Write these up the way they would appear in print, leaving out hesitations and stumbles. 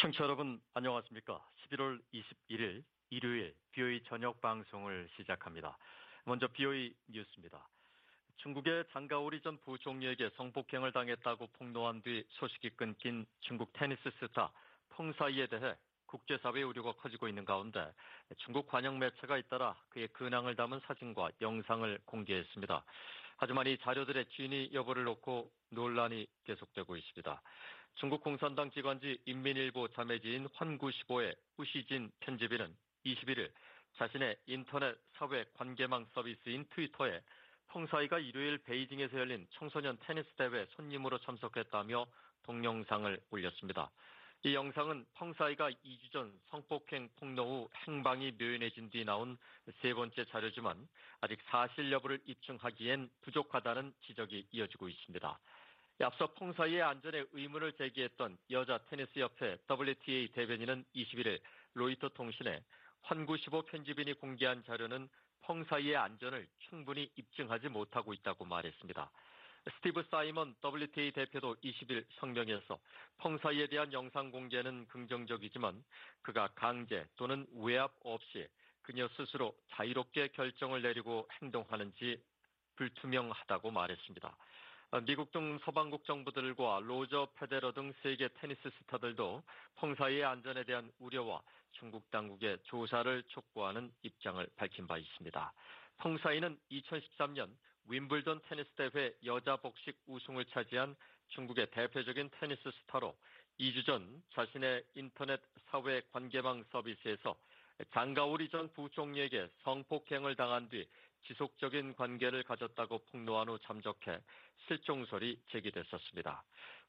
청취자 여러분 안녕하십니까? 11월 21일 일요일 BOE 저녁 방송을 시작합니다. 먼저 BOE 뉴스입니다. 중국의 장가오리 전 부총리에게 성폭행을 당했다고 폭로한 뒤 소식이 끊긴 중국 테니스 스타 펑사이에 대해 국제사회의 우려가 커지고 있는 가운데 중국 관영 매체가 잇따라 그의 근황을 담은 사진과 영상을 공개했습니다. 하지만 이 자료들의 진위 여부를 놓고 논란이 계속되고 있습니다. 중국 공산당 기관지 인민일보 자매지인 환구시보의 우시진 편집인은 21일 자신의 인터넷 사회 관계망 서비스인 트위터에 펑사이가 일요일 베이징에서 열린 청소년 테니스 대회 손님으로 참석했다며 동영상을 올렸습니다. 이 영상은 펑사이가 2주 전 성폭행 폭로 후 행방이 묘연해진 뒤 나온 세 번째 자료지만 아직 사실 여부를 입증하기엔 부족하다는 지적이 이어지고 있습니다. 앞서 펑사이의 안전에 의문을 제기했던 여자 테니스 협회 WTA 대변인은 21일 로이터 통신에 환구시보 편집인이 공개한 자료는 펑사이의 안전을 충분히 입증하지 못하고 있다고 말했습니다. 스티브 사이먼 WTA 대표도 20일 성명에서 펑사이에 대한 영상 공개는 긍정적이지만 그가 강제 또는 외압 없이 그녀 스스로 자유롭게 결정을 내리고 행동하는지 불투명하다고 말했습니다. 미국 등 서방국 정부들과 로저 페데러 등 세계 테니스 스타들도 펑사이의 안전에 대한 우려와 중국 당국의 조사를 촉구하는 입장을 밝힌 바 있습니다. 펑사이는 2013년 윈블던 테니스 대회 여자 복식 우승을 차지한 중국의 대표적인 테니스 스타로 2주 전 자신의 인터넷 사회 관계망 서비스에서 장가오리 전 부총리에게 성폭행을 당한 뒤 지속적인 관계를 가졌다고 폭로한 후 잠적해 실종설이 제기됐었습니다.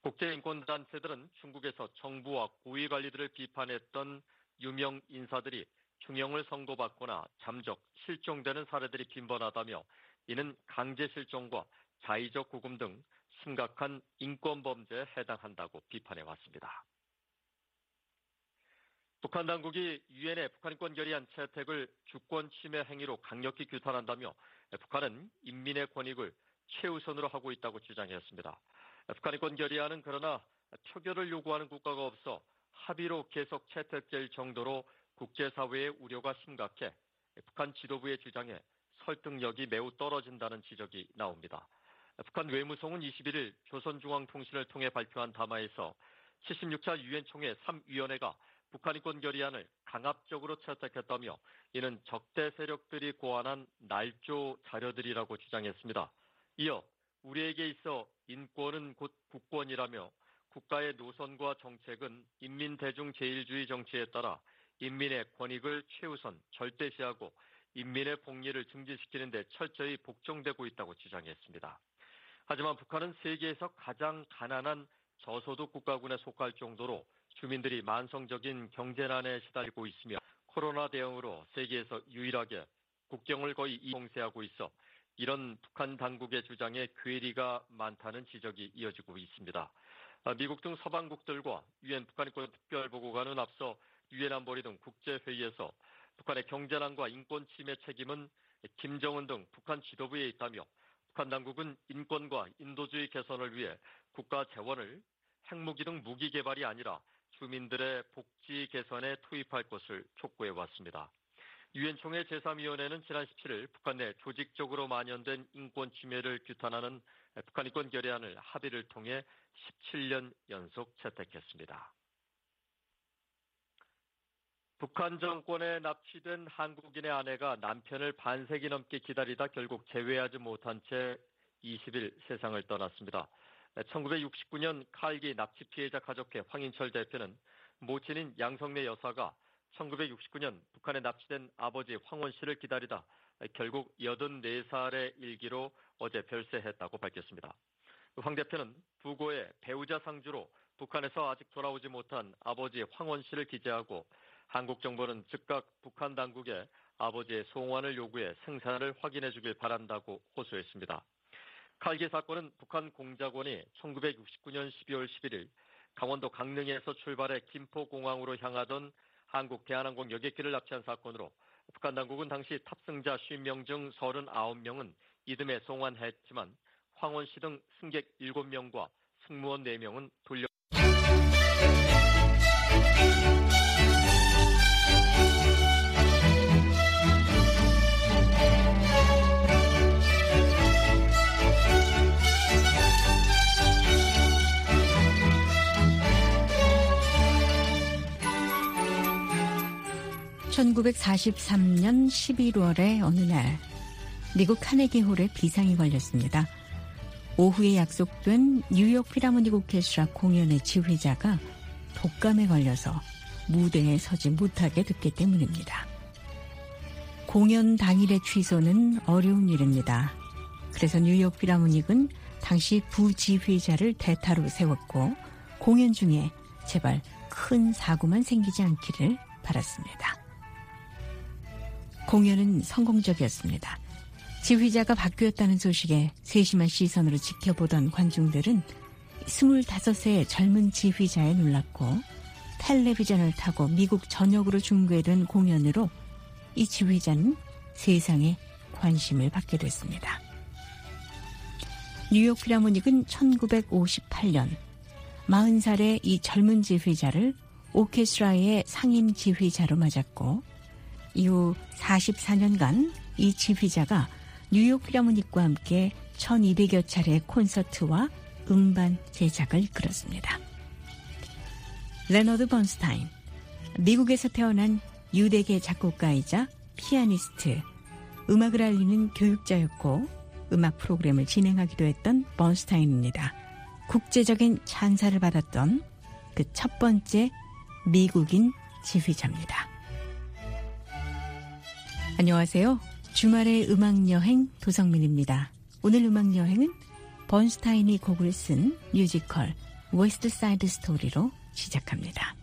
국제인권단체들은 중국에서 정부와 고위관리들을 비판했던 유명 인사들이 중형을 선고받거나 잠적, 실종되는 사례들이 빈번하다며 이는 강제 실종과 자의적 구금 등 심각한 인권범죄에 해당한다고 비판해왔습니다. 북한 당국이 유엔의 북한인권 결의안 채택을 주권 침해 행위로 강력히 규탄한다며 북한은 인민의 권익을 최우선으로 하고 있다고 주장했습니다. 북한인권 결의안은 그러나 표결을 요구하는 국가가 없어 합의로 계속 채택될 정도로 국제사회의 우려가 심각해 북한 지도부의 주장에 설득력이 매우 떨어진다는 지적이 나옵니다. 북한 외무성은 21일 조선중앙통신을 통해 발표한 담화에서 76차 유엔 총회 3위원회가 북한인권 결의안을 강압적으로 채택했다며 이는 적대 세력들이 고안한 날조 자료들이라고 주장했습니다. 이어 우리에게 있어 인권은 곧 국권이라며 국가의 노선과 정책은 인민대중제일주의 정치에 따라 인민의 권익을 최우선 절대시하고 인민의 복리를 증진시키는 데 철저히 복종되고 있다고 주장했습니다. 하지만 북한은 세계에서 가장 가난한 저소득 국가군에 속할 정도로 주민들이 만성적인 경제난에 시달리고 있으며 코로나 대응으로 세계에서 유일하게 국경을 거의 봉쇄하고 있어 이런 북한 당국의 주장에 괴리가 많다는 지적이 이어지고 있습니다. 미국 등 서방국들과 유엔 북한인권 특별보고관은 앞서 유엔 안보리 등 국제회의에서 북한의 경제난과 인권 침해 책임은 김정은 등 북한 지도부에 있다며 북한 당국은 인권과 인도주의 개선을 위해 국가 재원을 핵무기 등 무기 개발이 아니라 주민들의 복지 개선에 투입할 것을 촉구해 왔습니다. 유엔 총회 제3위원회는 지난 17일 북한 내 조직적으로 만연된 인권 침해를 규탄하는 북한인권 결의안을 합의를 통해 17년 연속 채택했습니다. 북한 정권에 납치된 한국인의 아내가 남편을 반세기 넘게 기다리다 결국 재회하지 못한 채 20일 세상을 떠났습니다. 1969년 칼기 납치 피해자 가족회 황인철 대표는 모친인 양성래 여사가 1969년 북한에 납치된 아버지 황원 씨를 기다리다 결국 84살의 일기로 어제 별세했다고 밝혔습니다. 황 대표는 부고의 배우자 상주로 북한에서 아직 돌아오지 못한 아버지 황원 씨를 기재하고 한국 정부는 즉각 북한 당국에 아버지의 송환을 요구해 생사를 확인해 주길 바란다고 호소했습니다. 칼기 사건은 북한 공작원이 1969년 12월 11일 강원도 강릉에서 출발해 김포공항으로 향하던 한국 대한항공 여객기를 납치한 사건으로 북한 당국은 당시 탑승자 50명 중 39명은 이듬해 송환했지만 황원 씨 등 승객 7명과 승무원 4명은 돌려 (1943년 11월의) 어느 날 미국 카네기홀에 비상이 걸렸습니다. 오후에 약속된 뉴욕 필하모닉 오케스트라 공연의 지휘자가 독감에 걸려서 무대에 서지 못하게 됐기 때문입니다. 공연 당일의 취소는 어려운 일입니다. 그래서 뉴욕 필하모닉은 당시 부지휘자를 대타로 세웠고 공연 중에 제발 큰 사고만 생기지 않기를 바랐습니다. 공연은 성공적이었습니다. 지휘자가 바뀌었다는 소식에 세심한 시선으로 지켜보던 관중들은 25세 젊은 지휘자에 놀랐고 텔레비전을 타고 미국 전역으로 중계된 공연으로 이 지휘자는 세상에 관심을 받게 됐습니다. 뉴욕 필하모닉은 1958년 40살의 이 젊은 지휘자를 오케스트라의 상임 지휘자로 맞았고 이후 44년간 이 지휘자가 뉴욕 필하모닉과 함께 1200여 차례의 콘서트와 음반 제작을 이끌었습니다. 레너드 번스타인, 미국에서 태어난 유대계 작곡가이자 피아니스트, 음악을 알리는 교육자였고 음악 프로그램을 진행하기도 했던 번스타인입니다. 국제적인 찬사를 받았던 그 첫 번째 미국인 지휘자입니다. 안녕하세요. 주말의 음악여행 도성민입니다. 오늘 음악여행은 번스타인이 곡을 쓴 뮤지컬 웨스트 사이드 스토리로 시작합니다.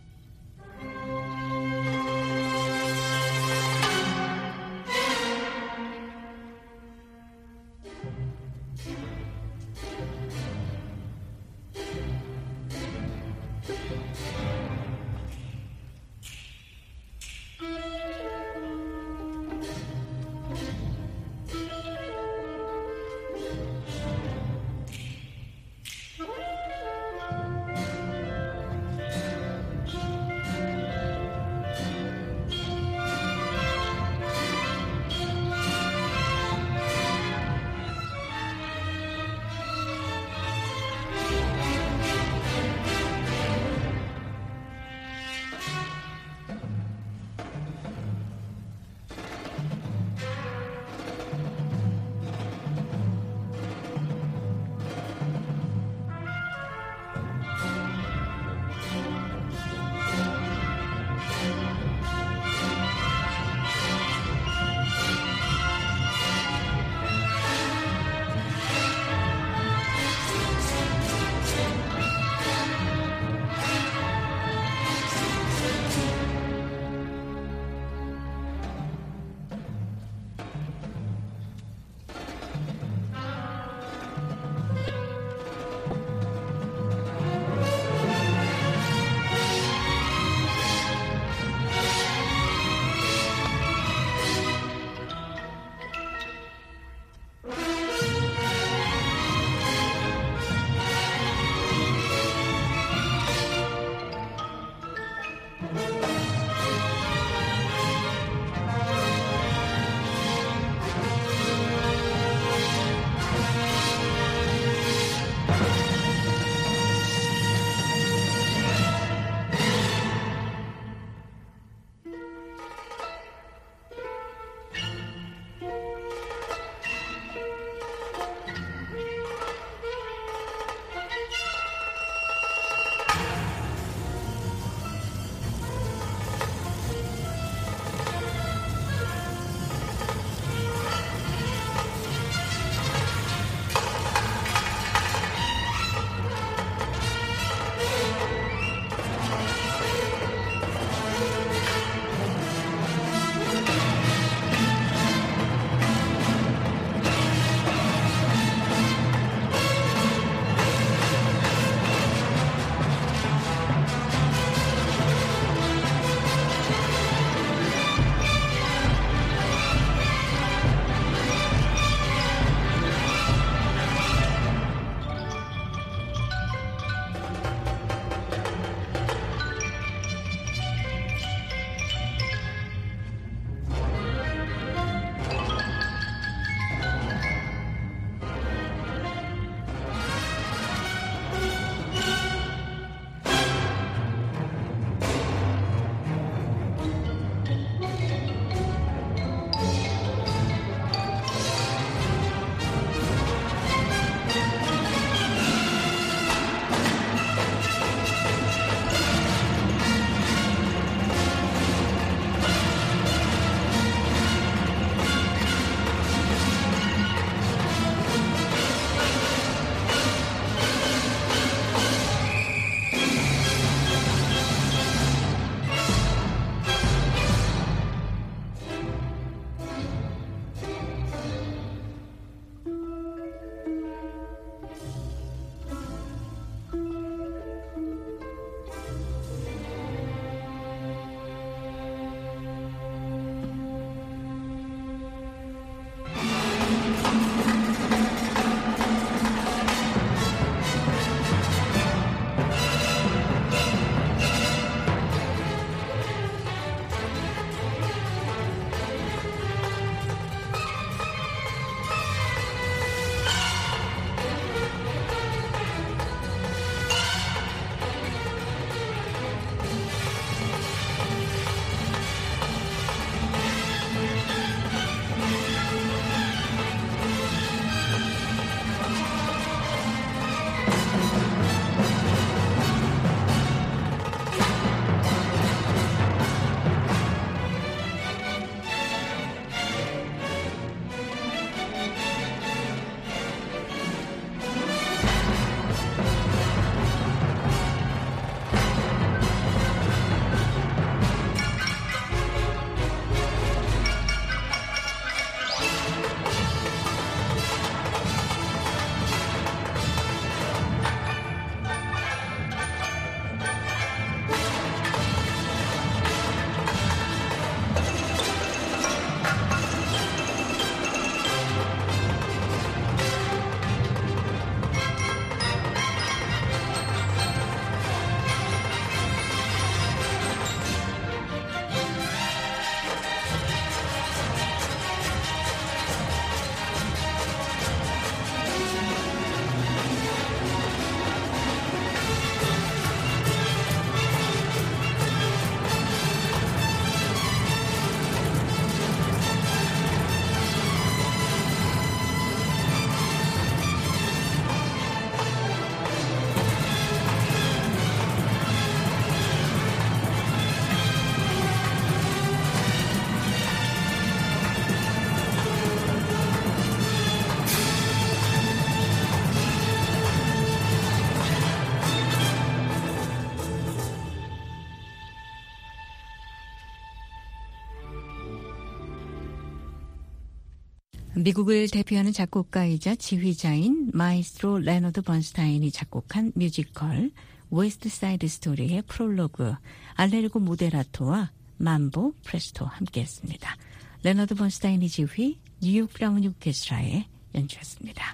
미국을 대표하는 작곡가이자 지휘자인 마이스트로 레너드 번스타인이 작곡한 뮤지컬 웨스트 사이드 스토리의 프롤로그 알레르고 모데라토와 만보 프레스토 함께했습니다. 레너드 번스타인이 지휘, 뉴욕 필하모니 오케스트라의 연주였습니다.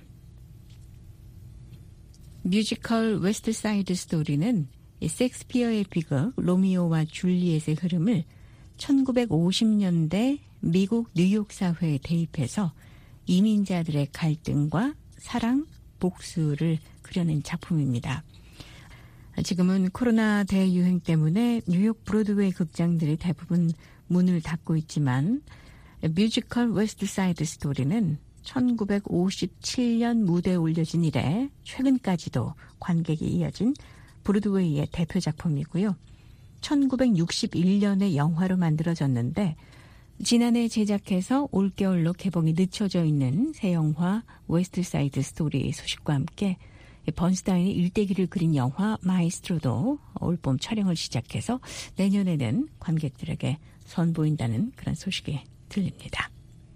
뮤지컬 웨스트 사이드 스토리는 셰익스피어의 비극 로미오와 줄리엣의 흐름을 1950년대 미국 뉴욕 사회에 대입해서 이민자들의 갈등과 사랑, 복수를 그려낸 작품입니다. 지금은 코로나 대유행 때문에 뉴욕 브로드웨이 극장들이 대부분 문을 닫고 있지만 뮤지컬 웨스트 사이드 스토리는 1957년 무대에 올려진 이래 최근까지도 관객이 이어진 브로드웨이의 대표 작품이고요. 1961년에 영화로 만들어졌는데 지난해 제작해서 올겨울로 개봉이 늦춰져 있는 새 영화 웨스트 사이드 스토리 소식과 함께 번스타인의 일대기를 그린 영화 마이스트로도 올봄 촬영을 시작해서 내년에는 관객들에게 선보인다는 그런 소식이 들립니다.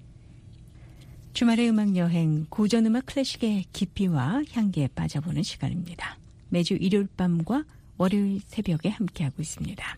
주말의 음악여행, 고전음악 클래식의 깊이와 향기에 빠져보는 시간입니다. 매주 일요일 밤과 월요일 새벽에 함께하고 있습니다.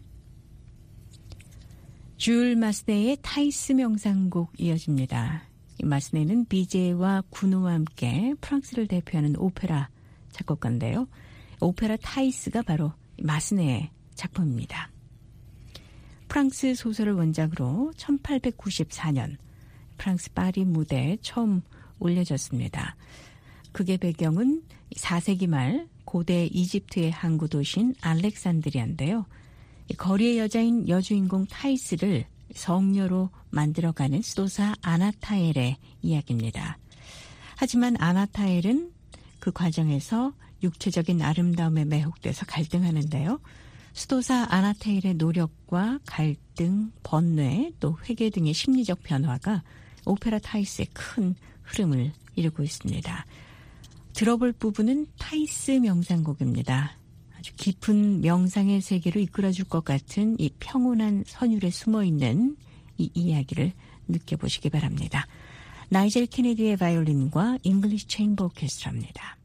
줄 마스네의 타이스 명상곡 이어집니다. 이 마스네는 비제와 구노와 함께 프랑스를 대표하는 오페라 작곡가인데요. 오페라 타이스가 바로 마스네의 작품입니다. 프랑스 소설을 원작으로 1894년 프랑스 파리 무대에 처음 올려졌습니다. 극의 배경은 4세기 말 고대 이집트의 항구 도시인 알렉산드리아인데요. 거리의 여자인 여주인공 타이스를 성녀로 만들어가는 수도사 아나타엘의 이야기입니다. 하지만 아나타엘은 그 과정에서 육체적인 아름다움에 매혹돼서 갈등하는데요. 수도사 아나타엘의 노력과 갈등, 번뇌, 또 회개 등의 심리적 변화가 오페라 타이스의 큰 흐름을 이루고 있습니다. 들어볼 부분은 타이스 명상곡입니다. 아주 깊은 명상의 세계로 이끌어줄 것 같은 이 평온한 선율에 숨어있는 이 이야기를 느껴보시기 바랍니다. 나이젤 케네디의 바이올린과 잉글리시 체인버 오케스트라입니다.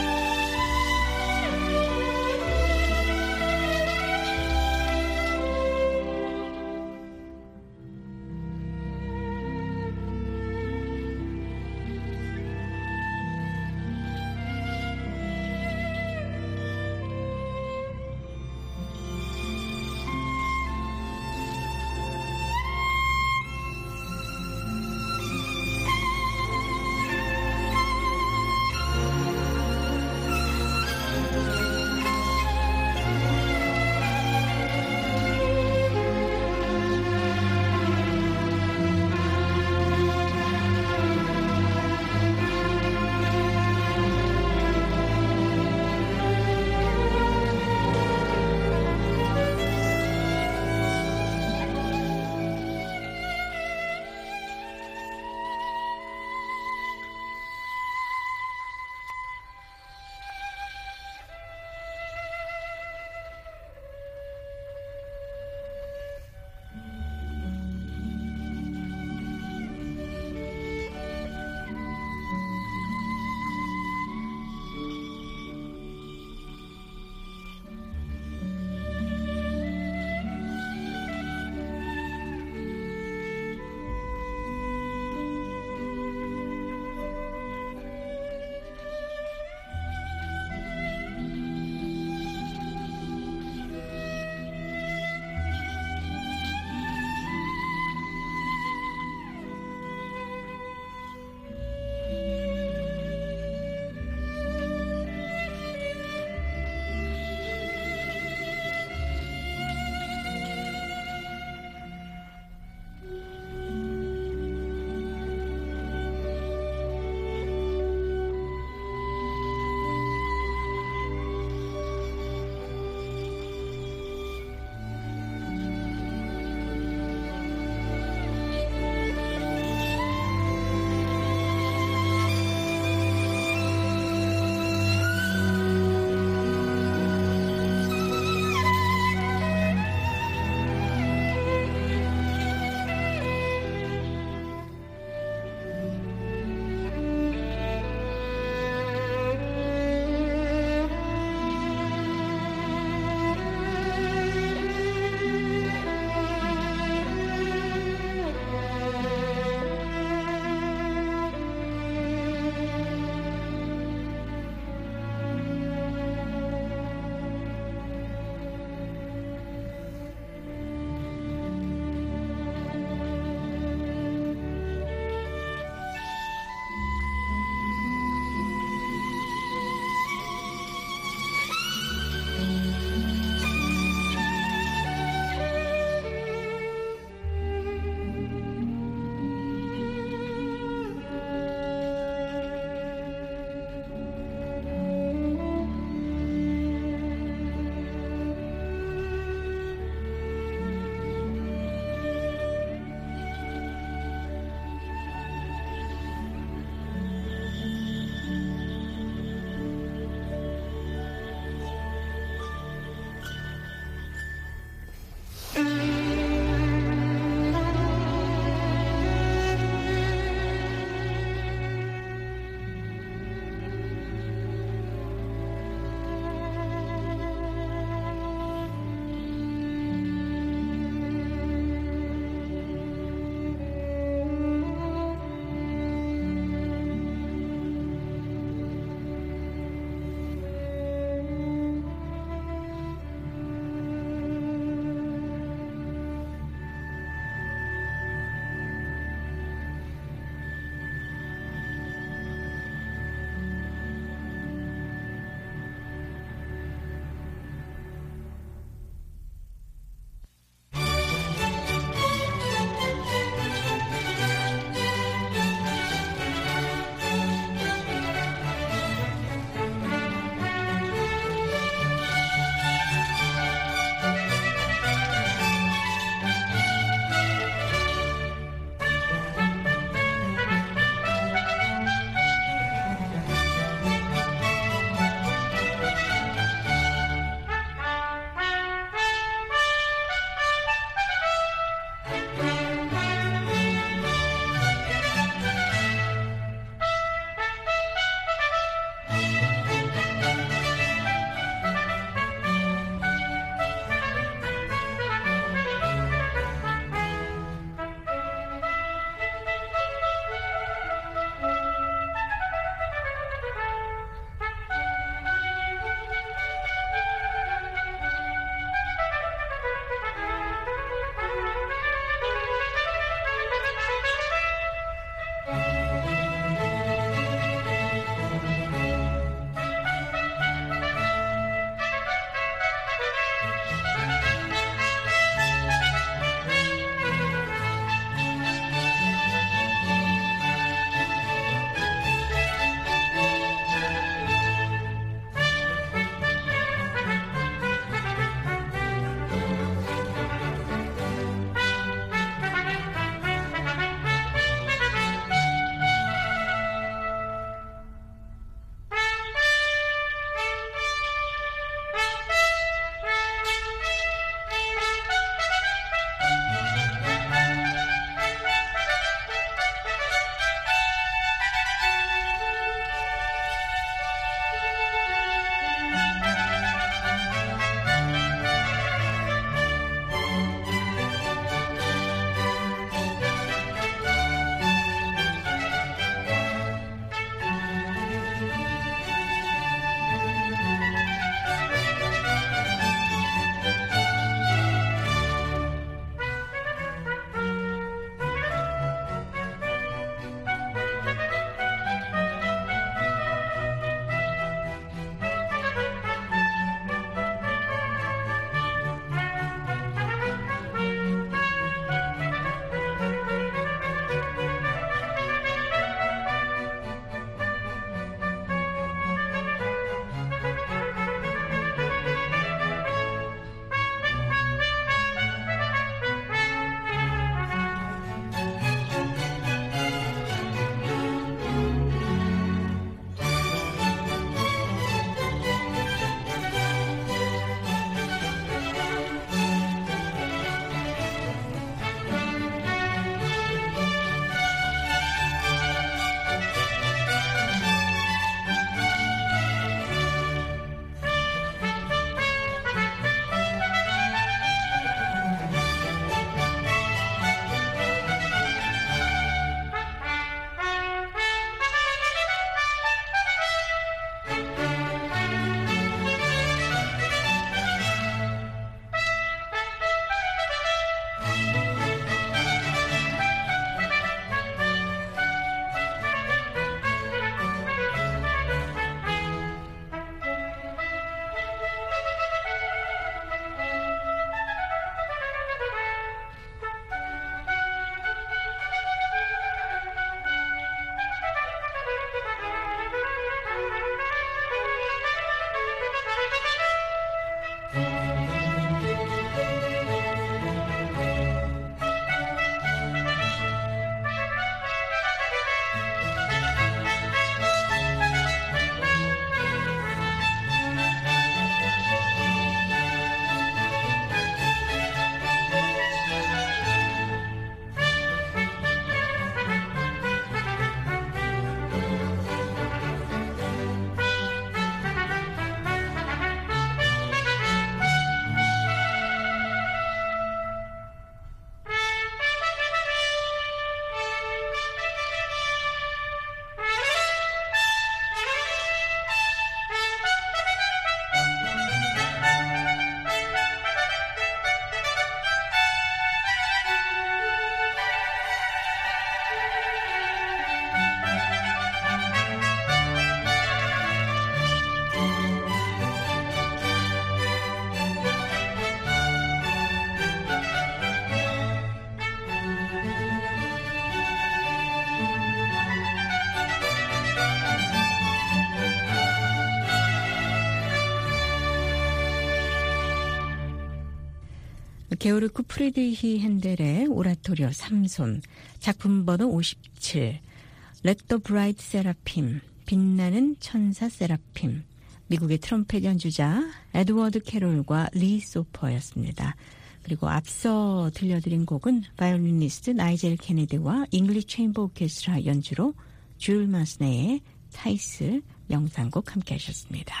게오르크 프리드리히 핸델의 오라토리오 삼손, 작품 번호 57, Let the Bright Seraphim, 빛나는 천사 세라핌, 미국의 트럼펫 연주자 에드워드 캐롤과 리 소퍼였습니다. 그리고 앞서 들려드린 곡은 바이올리니스트 나이젤 케네디와 잉글리시 체인버 오케스트라 연주로 줄 마스네의 타이스 명상곡 함께 하셨습니다.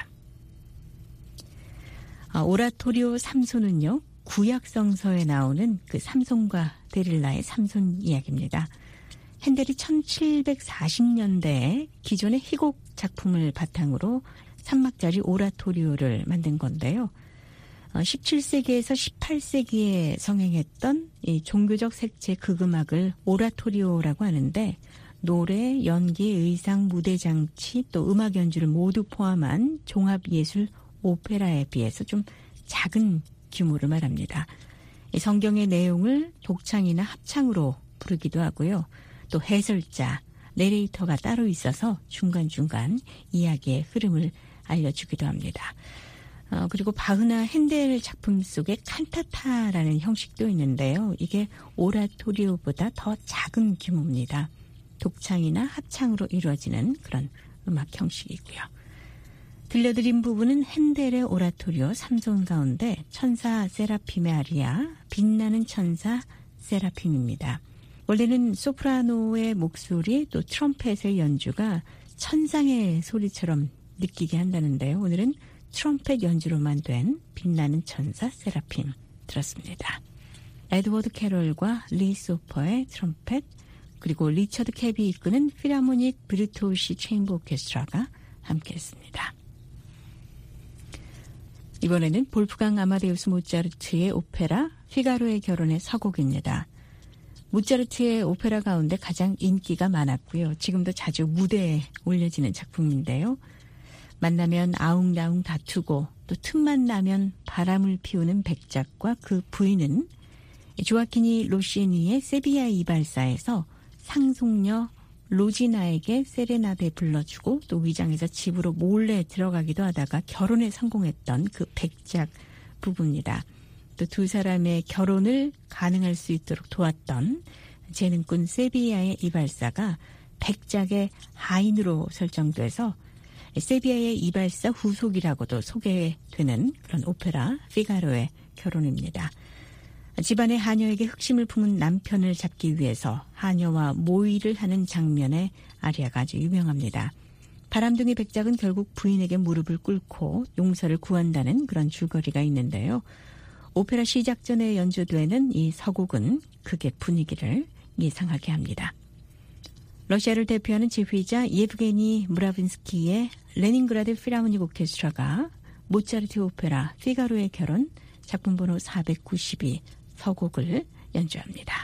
오라토리오 삼손은요, 구약성서에 나오는 그 삼손과 데릴라의 삼손 이야기입니다. 핸델이 1740년대에 기존의 희곡 작품을 바탕으로 3막짜리 오라토리오를 만든 건데요. 17세기에서 18세기에 성행했던 이 종교적 색채 극음악을 오라토리오라고 하는데, 노래, 연기, 의상, 무대 장치, 또 음악 연주를 모두 포함한 종합예술 오페라에 비해서 좀 작은 규모를 말합니다. 이 성경의 내용을 독창이나 합창으로 부르기도 하고요. 또 해설자, 내레이터가 따로 있어서 중간중간 이야기의 흐름을 알려주기도 합니다. 그리고 바흐나 핸델 작품 속에 칸타타라는 형식도 있는데요. 이게 오라토리오보다 더 작은 규모입니다. 독창이나 합창으로 이루어지는 그런 음악 형식이고요. 들려드린 부분은 핸델의 오라토리오 삼손 가운데 천사 세라핌의 아리아, 빛나는 천사 세라핌입니다. 원래는 소프라노의 목소리 또 트럼펫의 연주가 천상의 소리처럼 느끼게 한다는데요. 오늘은 트럼펫 연주로만 된 빛나는 천사 세라핌 들었습니다. 에드워드 캐롤과 리 소퍼의 트럼펫, 그리고 리처드 캡이 이끄는 필하모닉 브르토시 체인버 오케스트라가 함께했습니다. 이번에는 볼프강 아마데우스 모차르트의 오페라 피가로의 결혼의 서곡입니다. 모차르트의 오페라 가운데 가장 인기가 많았고요. 지금도 자주 무대에 올려지는 작품인데요. 만나면 아웅다웅 다투고 또 틈만 나면 바람을 피우는 백작과 그 부인은 조아키니 로시니의 세비야 이발사에서 상속녀 로지나에게 세레나데 불러주고 또 위장해서 집으로 몰래 들어가기도 하다가 결혼에 성공했던 그 백작 부부입니다. 또 두 사람의 결혼을 가능할 수 있도록 도왔던 재능꾼 세비야의 이발사가 백작의 하인으로 설정돼서 세비야의 이발사 후속이라고도 소개되는 그런 오페라 피가로의 결혼입니다. 집안의 하녀에게 흑심을 품은 남편을 잡기 위해서 하녀와 모의를 하는 장면의 아리아가 아주 유명합니다. 바람둥이 백작은 결국 부인에게 무릎을 꿇고 용서를 구한다는 그런 줄거리가 있는데요. 오페라 시작 전에 연주되는 이 서곡은 극의 분위기를 예상하게 합니다. 러시아를 대표하는 지휘자 예브게니 무라빈스키의 레닌그라드 필하모닉 오케스트라가 모차르트 오페라 피가로의 결혼 작품 번호 492 서곡을 연주합니다.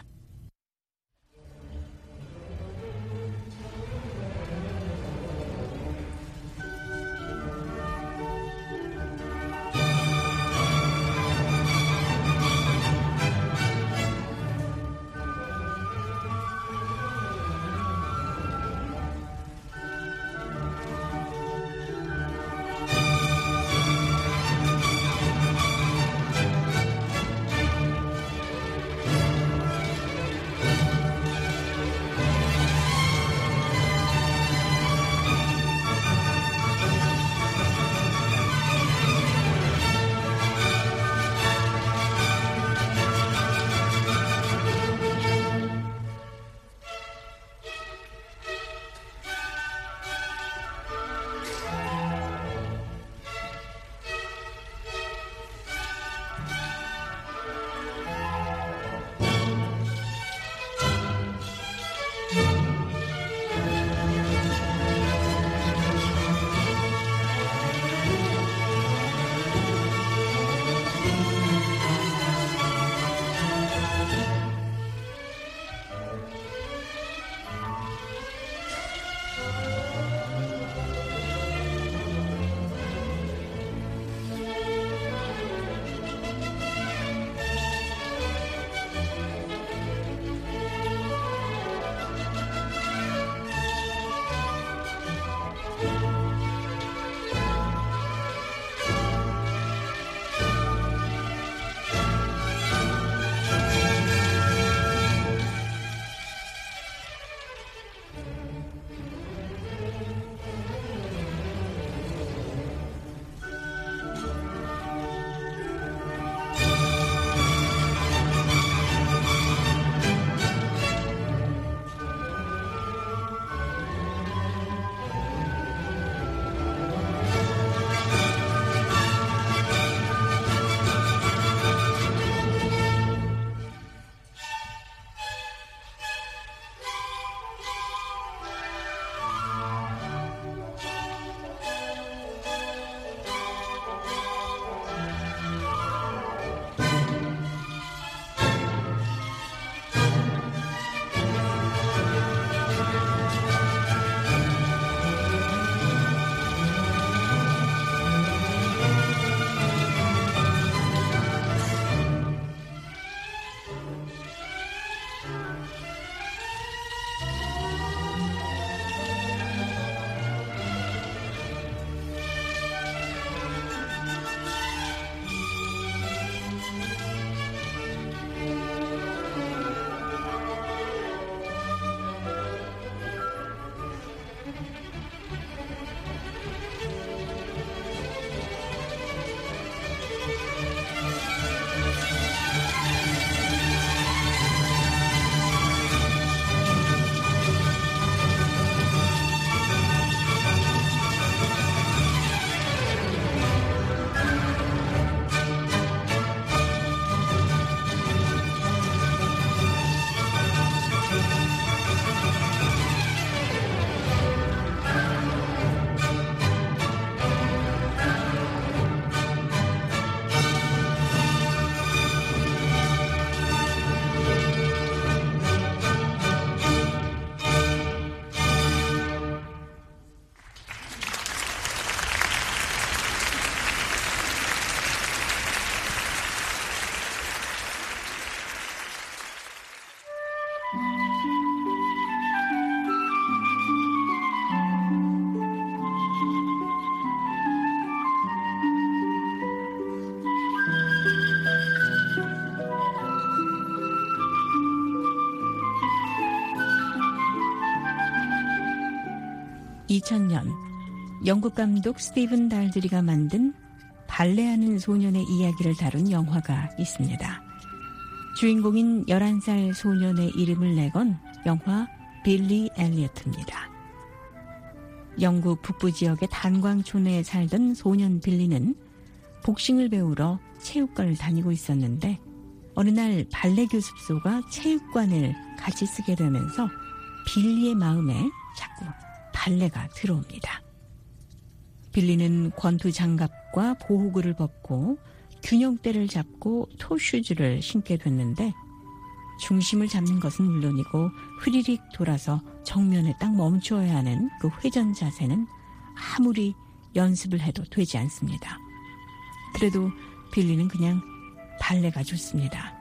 2000년 영국 감독 스티븐 달드리가 만든 발레하는 소년의 이야기를 다룬 영화가 있습니다. 주인공인 11살 소년의 이름을 내건 영화 빌리 엘리어트입니다. 영국 북부 지역의 단광촌에 살던 소년 빌리는 복싱을 배우러 체육관을 다니고 있었는데 어느 날 발레 교습소가 체육관을 같이 쓰게 되면서 빌리의 마음에 자꾸 발레가 들어옵니다. 빌리는 권투 장갑과 보호구를 벗고 균형대를 잡고 토슈즈를 신게 됐는데 중심을 잡는 것은 물론이고 흐리릭 돌아서 정면에 딱 멈춰야 하는 그 회전 자세는 아무리 연습을 해도 되지 않습니다. 그래도 빌리는 그냥 발레가 좋습니다.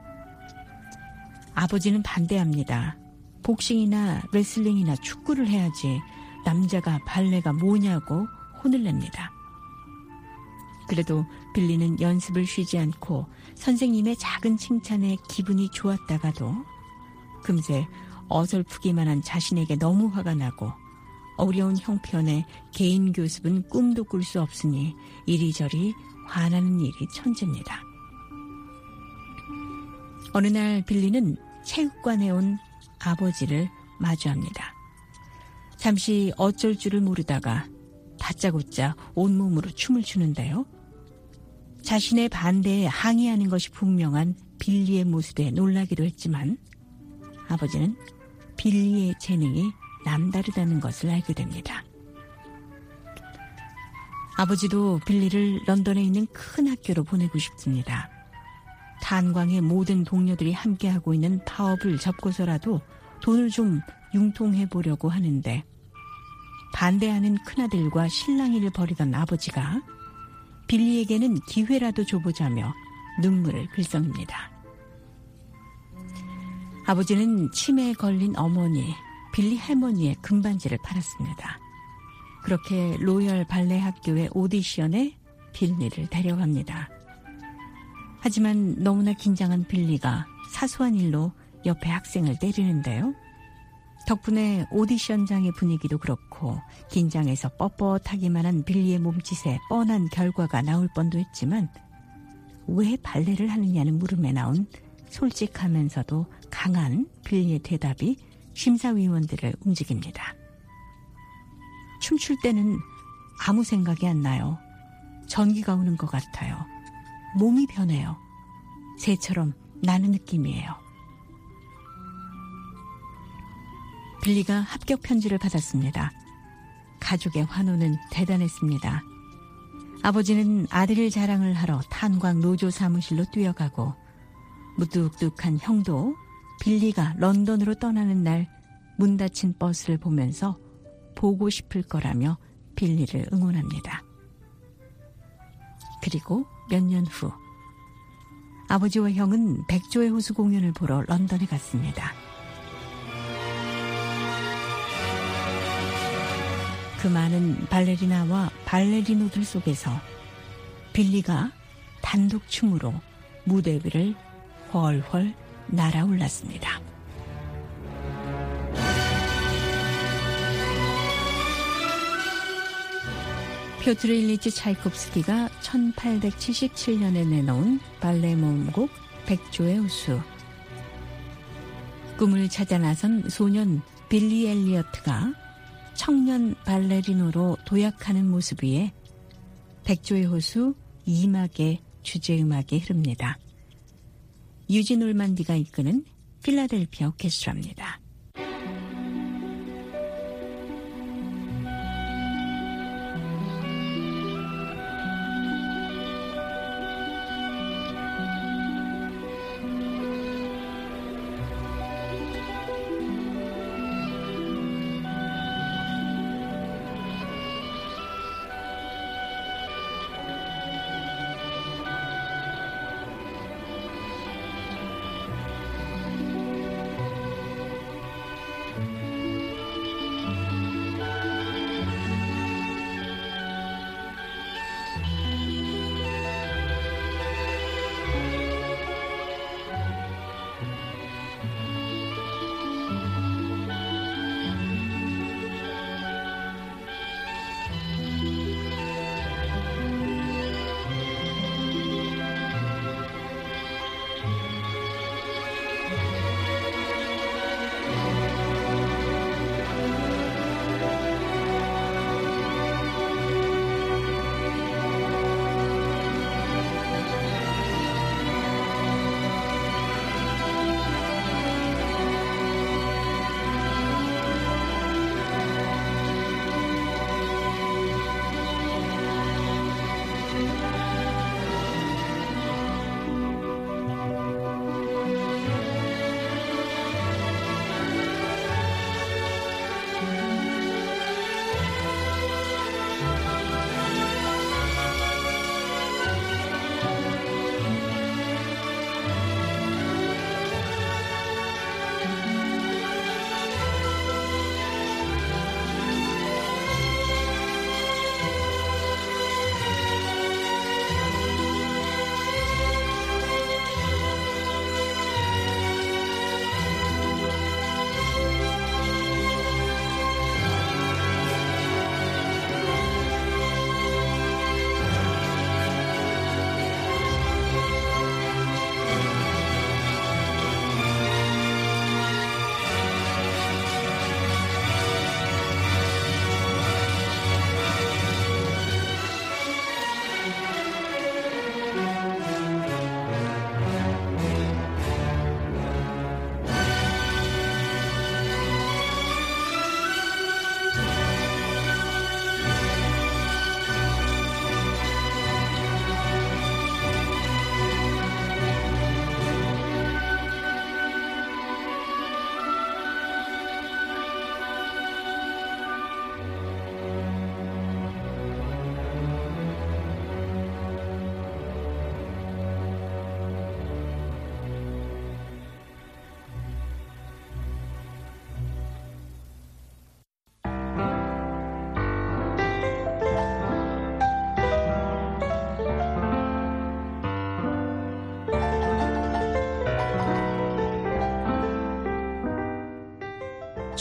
아버지는 반대합니다. 복싱이나 레슬링이나 축구를 해야지 남자가 발레가 뭐냐고 혼을 냅니다. 그래도 빌리는 연습을 쉬지 않고 선생님의 작은 칭찬에 기분이 좋았다가도 금세 어설프기만 한 자신에게 너무 화가 나고 어려운 형편에 개인 교습은 꿈도 꿀 수 없으니 이리저리 화나는 일이 천재입니다. 어느 날 빌리는 체육관에 온 아버지를 마주합니다. 잠시 어쩔 줄을 모르다가 다짜고짜 온몸으로 춤을 추는데요. 자신의 반대에 항의하는 것이 분명한 빌리의 모습에 놀라기도 했지만 아버지는 빌리의 재능이 남다르다는 것을 알게 됩니다. 아버지도 빌리를 런던에 있는 큰 학교로 보내고 싶습니다. 탄광의 모든 동료들이 함께하고 있는 파업을 접고서라도 돈을 좀 융통해 보려고 하는데 반대하는 큰아들과 실랑이를 벌이던 아버지가 빌리에게는 기회라도 줘보자며 눈물을 글썽입니다. 아버지는 치매에 걸린 어머니, 빌리 할머니의 금반지를 팔았습니다. 그렇게 로열 발레 학교의 오디션에 빌리를 데려갑니다. 하지만 너무나 긴장한 빌리가 사소한 일로 옆에 학생을 때리는데요. 덕분에 오디션장의 분위기도 그렇고 긴장해서 뻣뻣하기만 한 빌리의 몸짓에 뻔한 결과가 나올 뻔도 했지만 왜 발레를 하느냐는 물음에 나온 솔직하면서도 강한 빌리의 대답이 심사위원들을 움직입니다. 춤출 때는 아무 생각이 안 나요. 전기가 오는 것 같아요. 몸이 변해요. 새처럼 나는 느낌이에요. 빌리가 합격 편지를 받았습니다. 가족의 환호는 대단했습니다. 아버지는 아들 자랑을 하러 탄광 노조 사무실로 뛰어가고 무뚝뚝한 형도 빌리가 런던으로 떠나는 날 문 닫힌 버스를 보면서 보고 싶을 거라며 빌리를 응원합니다. 그리고 몇 년 후 아버지와 형은 백조의 호수 공연을 보러 런던에 갔습니다. 그 많은 발레리나와 발레리노들 속에서 빌리가 단독 춤으로 무대 위를 훨훨 날아올랐습니다. 피오트르 일리치 차이콥스키가 1877년에 내놓은 발레 모음곡 백조의 호수. 꿈을 찾아 나선 소년 빌리 엘리어트가 청년 발레리노로 도약하는 모습 위에 백조의 호수 2막의 주제음악이 흐릅니다. 유지 놀만디가 이끄는 필라델피아 오케스트라입니다.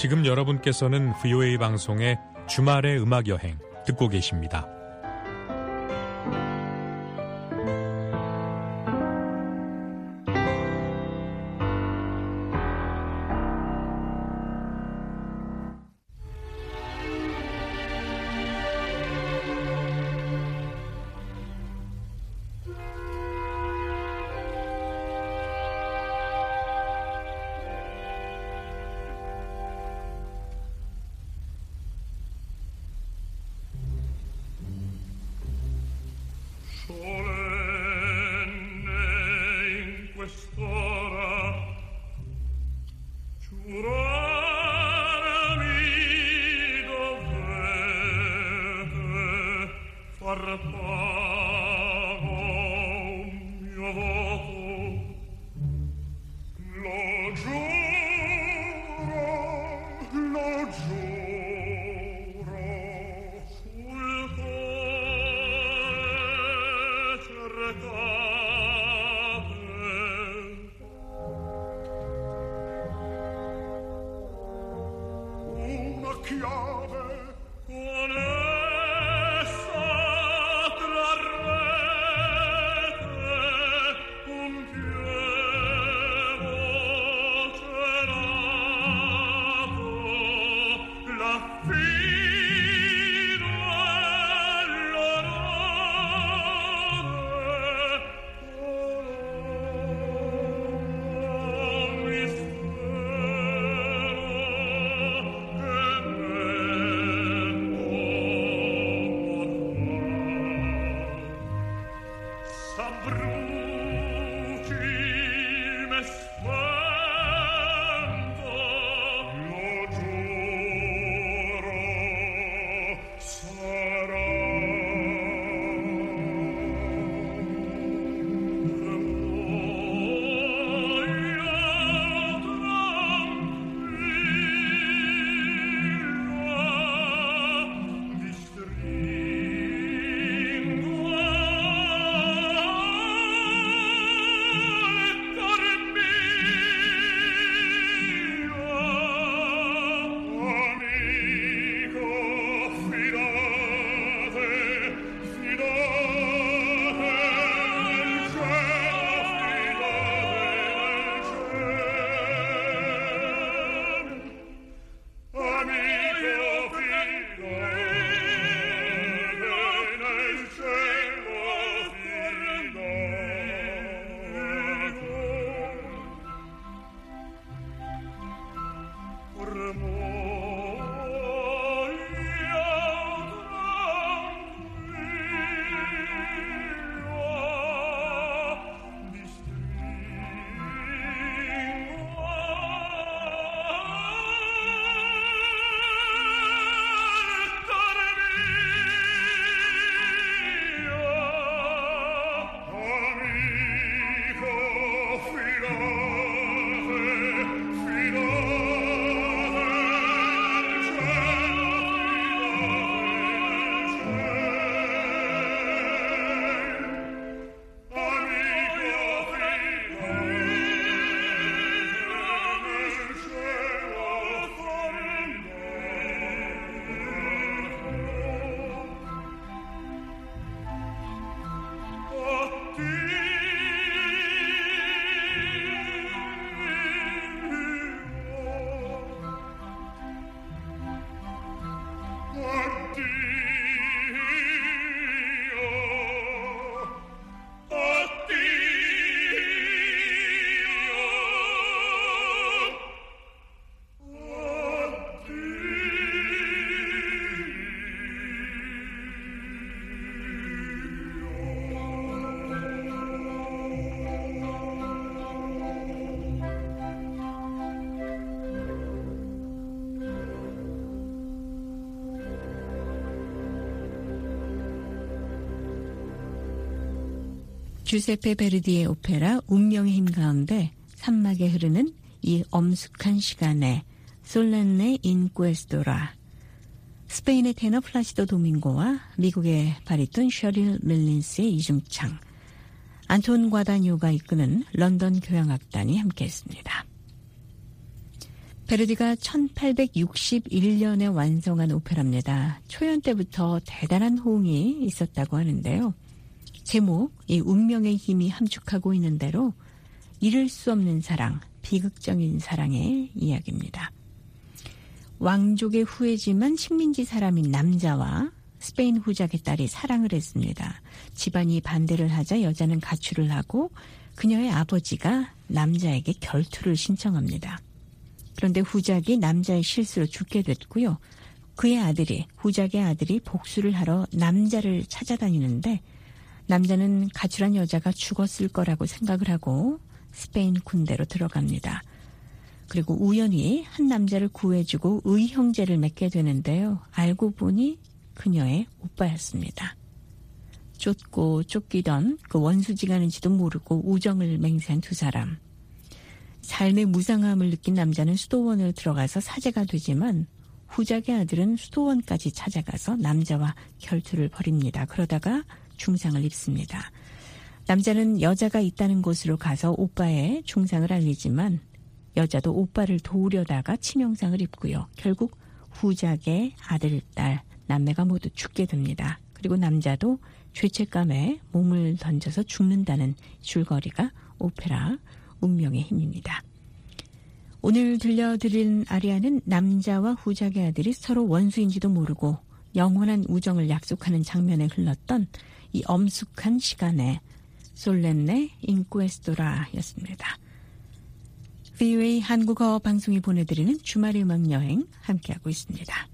지금 여러분께서는 VOA 방송의 주말의 음악여행 듣고 계십니다. 주세페 베르디의 오페라 운명의 힘 가운데 산막에 흐르는 이 엄숙한 시간에 솔렌네 인퀘스토라, 스페인의 테너 플라시도 도밍고와 미국의 바리톤 셔릴 밀린스의 이중창, 안톤 과다뇨가 이끄는 런던 교향악단이 함께했습니다. 베르디가 1861년에 완성한 오페라입니다. 초연 때부터 대단한 호응이 있었다고 하는데요. 제목, 이 운명의 힘이 함축하고 있는 대로 이룰 수 없는 사랑, 비극적인 사랑의 이야기입니다. 왕족의 후예지만 식민지 사람인 남자와 스페인 후작의 딸이 사랑을 했습니다. 집안이 반대를 하자 여자는 가출을 하고 그녀의 아버지가 남자에게 결투를 신청합니다. 그런데 후작이 남자의 실수로 죽게 됐고요. 후작의 아들이 복수를 하러 남자를 찾아다니는데 남자는 가출한 여자가 죽었을 거라고 생각을 하고 스페인 군대로 들어갑니다. 그리고 우연히 한 남자를 구해주고 의형제를 맺게 되는데요. 알고 보니 그녀의 오빠였습니다. 쫓고 쫓기던 그 원수지간인지도 모르고 우정을 맹세한 두 사람. 삶의 무상함을 느낀 남자는 수도원으로 들어가서 사제가 되지만 후작의 아들은 수도원까지 찾아가서 남자와 결투를 벌입니다. 그러다가 중상을 입습니다. 남자는 여자가 있다는 곳으로 가서 오빠의 중상을 알리지만 여자도 오빠를 도우려다가 치명상을 입고요. 결국 후작의 아들, 딸, 남매가 모두 죽게 됩니다. 그리고 남자도 죄책감에 몸을 던져서 죽는다는 줄거리가 오페라 운명의 힘입니다. 오늘 들려드린 아리아는 남자와 후작의 아들이 서로 원수인지도 모르고 영원한 우정을 약속하는 장면에 흘렀던 이 엄숙한 시간에 솔렌네 인쿠에스토라였습니다. VOA 한국어 방송이 보내드리는 주말의 음악여행 함께하고 있습니다.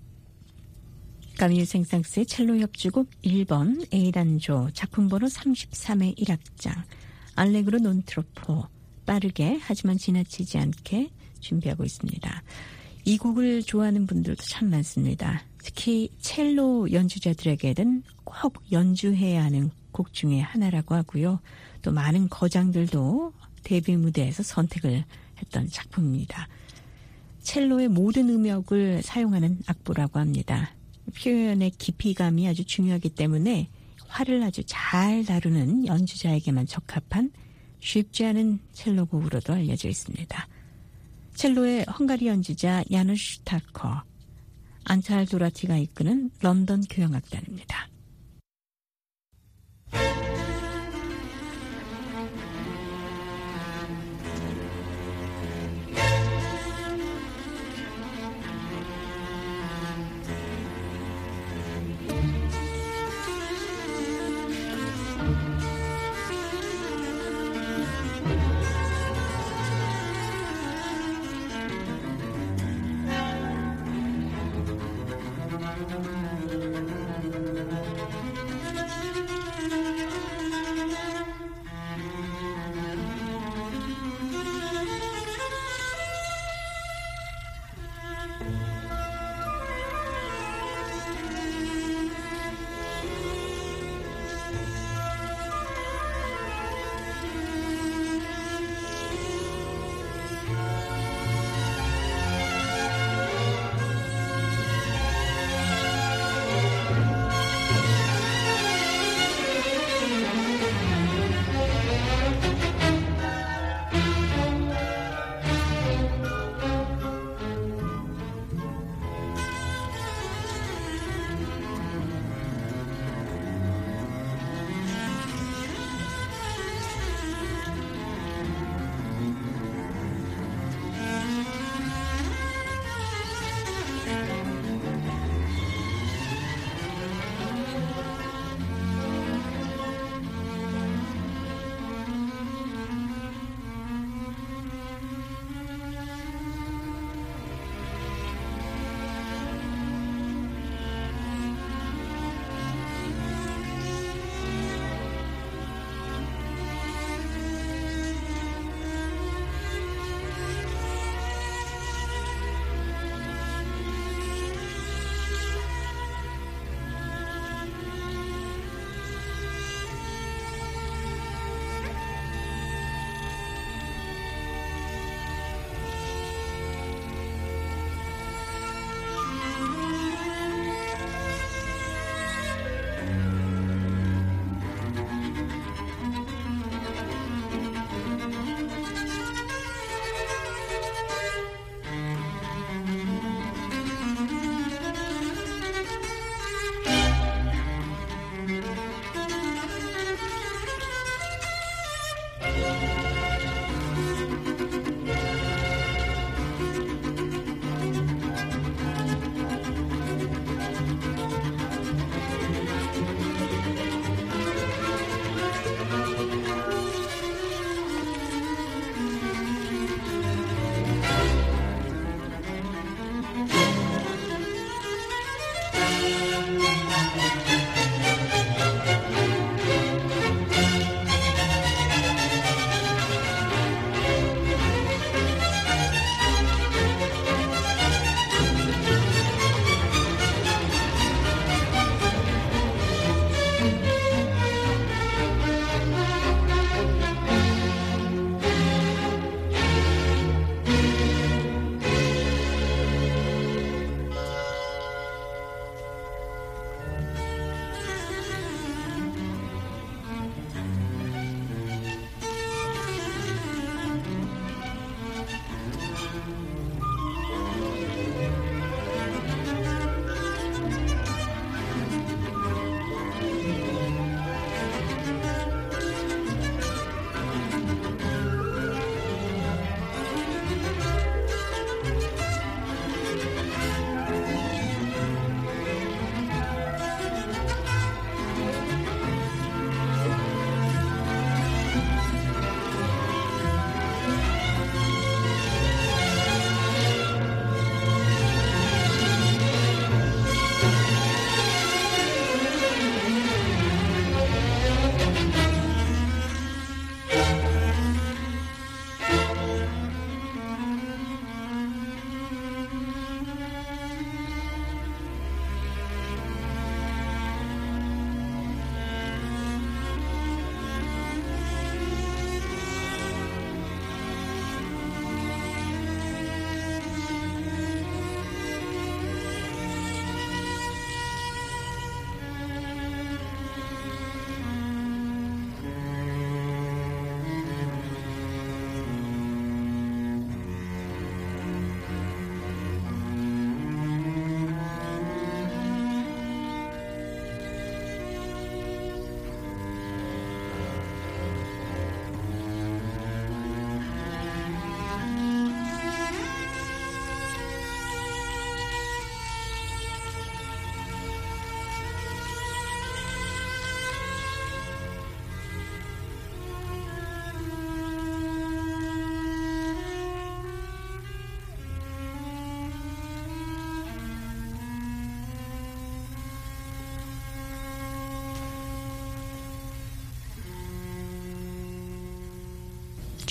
까미유 생상스의 첼로 협주곡 1번 A단조 작품번호 33의 1악장 알레그로 논 트로포 빠르게 하지만 지나치지 않게 준비하고 있습니다. 이 곡을 좋아하는 분들도 참 많습니다. 특히 첼로 연주자들에게는 꼭 연주해야 하는 곡 중에 하나라고 하고요. 또 많은 거장들도 데뷔 무대에서 선택을 했던 작품입니다. 첼로의 모든 음역을 사용하는 악보라고 합니다. 표현의 깊이감이 아주 중요하기 때문에 활을 아주 잘 다루는 연주자에게만 적합한 쉽지 않은 첼로 곡으로도 알려져 있습니다. 첼로의 헝가리 연주자 야누슈 슈타커, 안찰 도라티가 이끄는 런던 교향악단입니다.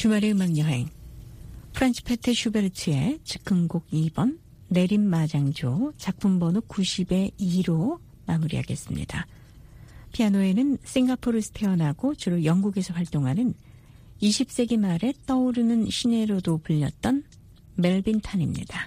주말의 음악여행 프란츠 페테 슈베르트의 즉흥곡 2번 내림마장조 작품번호 90의 2로 마무리하겠습니다. 피아노에는 싱가포르에서 태어나고 주로 영국에서 활동하는 20세기 말에 떠오르는 신예로도 불렸던 멜빈 탄입니다.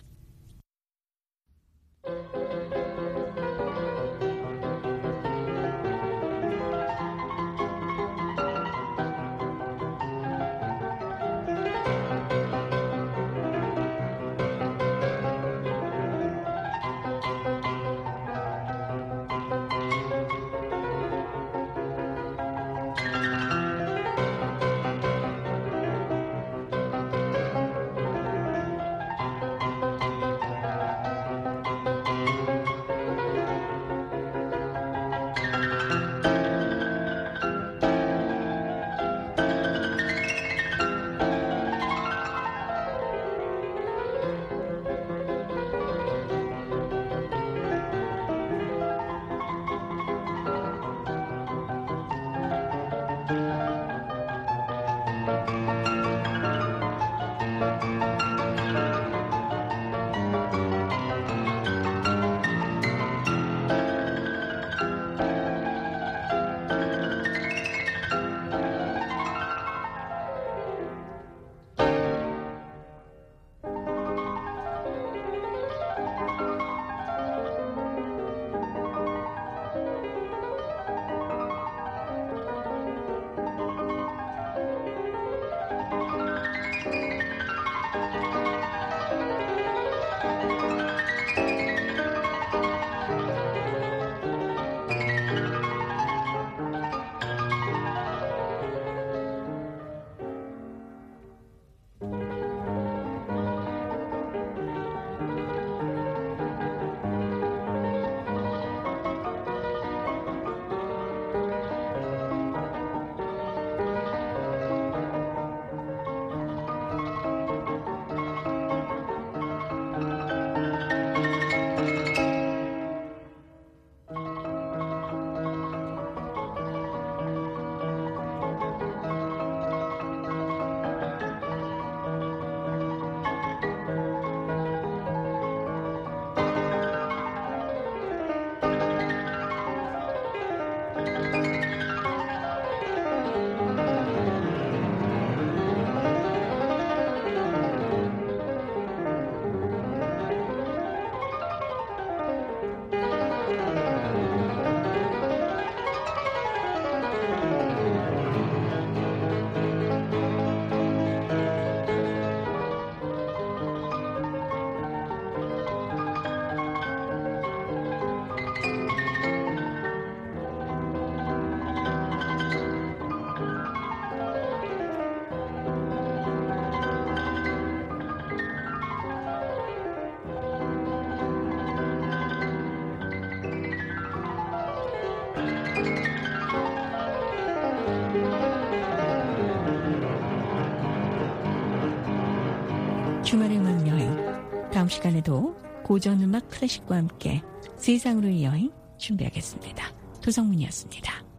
주말의 음악여행, 다음 시간에도 고전음악 클래식과 함께 세상으로의 여행 준비하겠습니다. 도성문이었습니다.